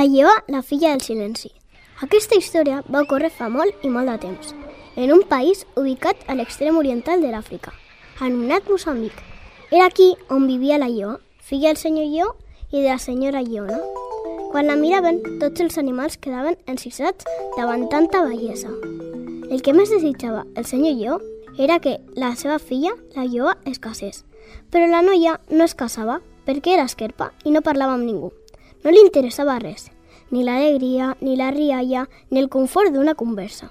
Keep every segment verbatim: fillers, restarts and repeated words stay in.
La lleva la filla del silenci. Aquesta història va ocórrer fa molt i molt de temps, en un país ubicat a l'extrem oriental de l'Àfrica, anomenat Moçambic. Era aquí on vivia la lleó, filla del senyor lleó i de la senyora lleona. Quan la miraven, tots els animals quedaven encisats davant tanta bellesa. El que més desitjava el senyor lleó era que la seva filla, la lleó, es casés. Però la noia no es casava perquè era esquerpa i no parlava amb ningú. No li interessava res, ni l'alegria, ni la rialla, ni el confort d'una conversa.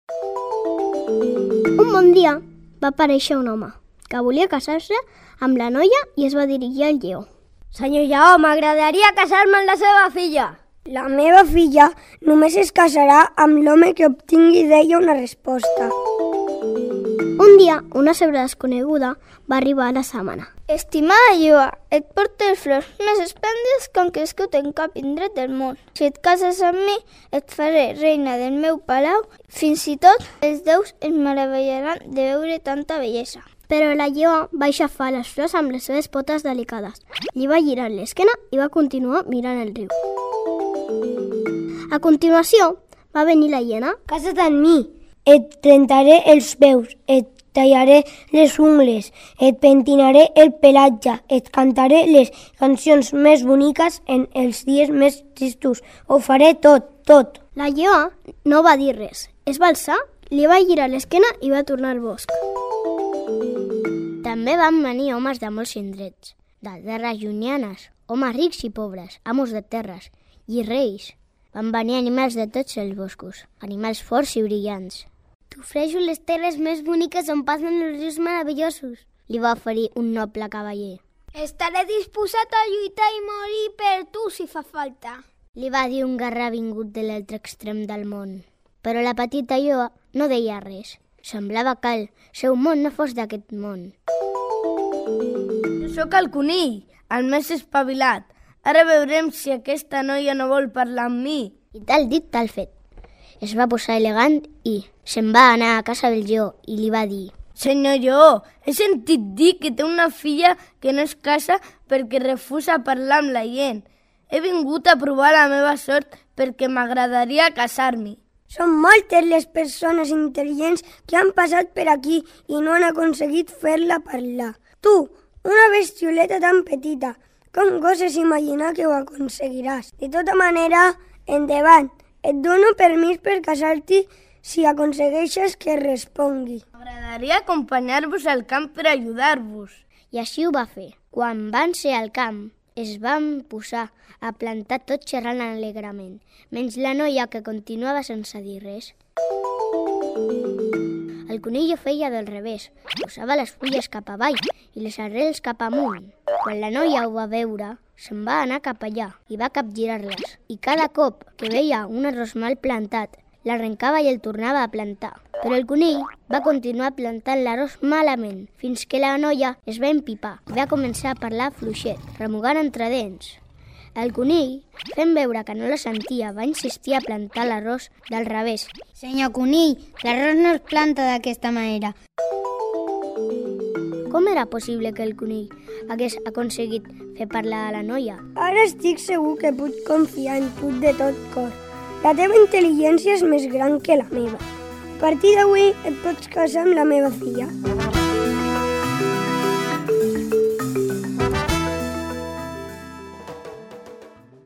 Un bon dia va aparèixer un home que volia casar-se amb la noia i es va dirigir al lleó. Senyor lleó, m'agradaria casar-me amb la seva filla. La meva filla només es casarà amb l'home que obtingui d'ella una resposta. Un dia, una zebra desconeguda va arribar a la sàmana. Estimada lleó, et porto les flors més esplèndides que han crescut en cap indret del món. Si et cases amb mi, et faré reina del meu palau. Fins i tot els déus es meravellaran de veure tanta bellesa. Però la lleó va aixafar les flors amb les seves potes delicades. Li va girar l'esquena i va continuar mirant el riu. A continuació, va venir la hiena. Casa't amb mi, et rentaré els peus, et tallaré les ungles, et pentinaré el pelatge, et cantaré les cançons més boniques en els dies més tristos. Ho faré tot, tot. La lleó no va dir res. Es va alçar, li va girar l'esquena i va tornar al bosc. També van venir homes de molts indrets, de terres llunyanes, homes rics i pobres, amos de terres i reis. Van venir animals de tots els boscos, animals forts i brillants. T'ofereixo les terres més boniques on passen els rius meravellosos, li va oferir un noble cavaller. Estaré disposat a lluitar i morir per tu si fa falta, li va dir un guerrer vingut de l'altre extrem del món. Però la petita lleó no deia res. Semblava que el seu món no fos d'aquest món. Jo sóc el conill, el més espavilat. Ara veurem si aquesta noia no vol parlar amb mi. I tal dit, tal fet. Es va posar elegant i se'n va anar a casa del lleó i li va dir: Senyor lleó, he sentit dir que té una filla que no es casa perquè refusa parlar amb la gent. He vingut a provar la meva sort perquè m'agradaria casar-m'hi. Són moltes les persones intel·ligents que han passat per aquí i no han aconseguit fer-la parlar. Tu, una bestioleta tan petita, com goses imaginar que ho aconseguiràs? De tota manera, endavant. Et dono permís per casar-t'hi si aconsegueixes que respongui. M'agradaria acompanyar-vos al camp per ajudar-vos. I així ho va fer. Quan van ser al camp, es van posar a plantar tot xerrant alegrement, menys la noia que continuava sense dir res. El conill ho feia del revés, posava les fulles cap avall i les arrels cap amunt. Quan la noia ho va veure, se'n va anar cap allà i va capgirar-les. I cada cop que veia un arròs mal plantat, l'arrencava i el tornava a plantar. Però el conill va continuar plantant l'arròs malament, fins que la noia es va empipar i va començar a parlar fluixet, remugant entre dents. El conill, fent veure que no la sentia, va insistir a plantar l'arròs del revés. Senyor conill, l'arròs no es planta d'aquesta manera. Com era possible que el conill hagués aconseguit fer parlar a la noia? Ara estic segur que puc confiar en tu de tot cor. La teva intel·ligència és més gran que la meva. A partir d'avui et pots casar amb la meva filla.